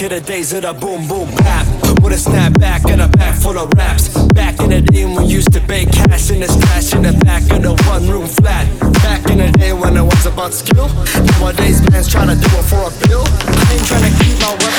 to the days of the boom boom bap, with a snapback and a bag full of raps. Back in the day when we used to bake cash in the stash in the back of the one room flat. Back in the day when it was about skill. Nowadays man's trying to do it for a bill. I ain't trying to keep my weapon